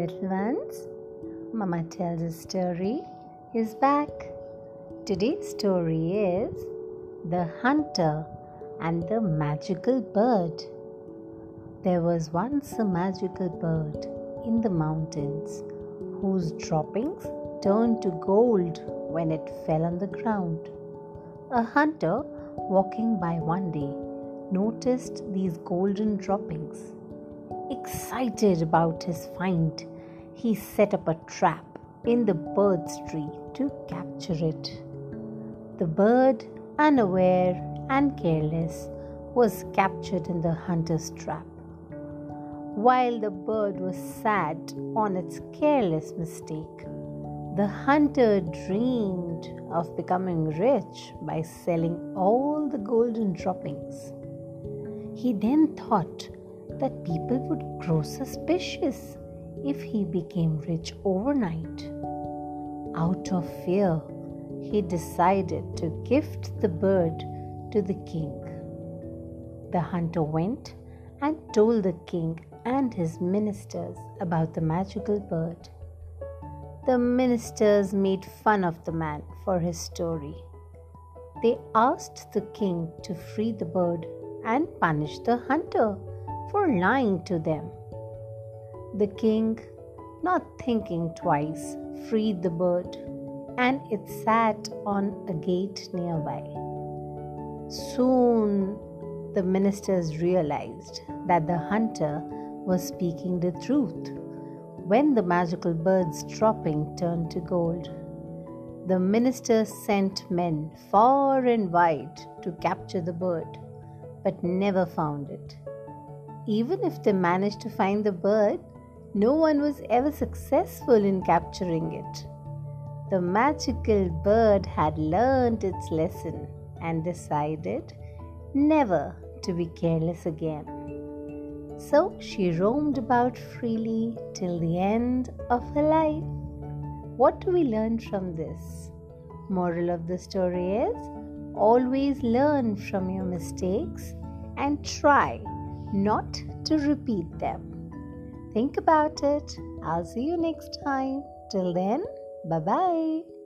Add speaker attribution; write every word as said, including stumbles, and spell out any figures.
Speaker 1: little ones. Mama Tells a Story is back. Today's story is The Hunter and the Magical Bird. There was once a magical bird in the mountains whose droppings turned to gold when it fell on the ground. A hunter walking by one day noticed these golden droppings. Excited about his find, he set up a trap in the bird's tree to capture it. The bird, unaware and careless, was captured in the hunter's trap. While the bird was sad on its careless mistake, the hunter dreamed of becoming rich by selling all the golden droppings. He then thought that people would grow suspicious if he became rich overnight. Out of fear, he decided to gift the bird to the king. The hunter went and told the king and his ministers about the magical bird. The ministers made fun of the man for his story. They asked the king to free the bird and punish the hunter for lying to them. The king, not thinking twice, freed the bird, and it sat on a gate nearby. Soon the ministers realized that the hunter was speaking the truth when the magical bird's dropping turned to gold. The ministers sent men far and wide to capture the bird, but never found it. Even if they managed to find the bird, no one was ever successful in capturing it. The magical bird had learned its lesson and decided never to be careless again. So she roamed about freely till the end of her life. What do we learn from this? Moral of the story is, always learn from your mistakes and try not to repeat them. Think about it. I'll see you next time. Till then, bye-bye.